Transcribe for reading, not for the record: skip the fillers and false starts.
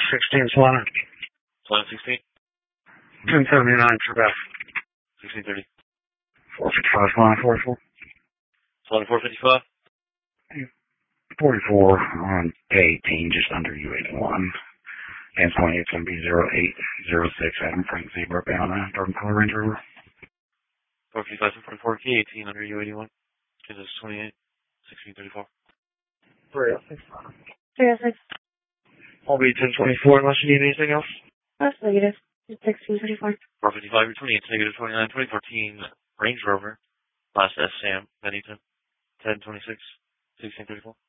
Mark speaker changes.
Speaker 1: 16 Solana.
Speaker 2: Solana 16.
Speaker 1: 1079 for Beth.
Speaker 2: 1630.
Speaker 1: 455 Solana 44.
Speaker 2: Solana 455.
Speaker 1: 44 on day 18, just under U81. And 28 is going to be 0806 Adam Frank Zebra bound Dark Color Range Rover.
Speaker 2: 455 for 44K, 18 under U81. Kansas 28, 1634.
Speaker 1: 306.
Speaker 3: 306.
Speaker 1: I'll be 1024 unless you need anything else.
Speaker 3: That's negative. It's 1634.
Speaker 2: 455 for 28, negative 29, 2014 Range Rover. Last S Sam, Bennington. 1026, 1634.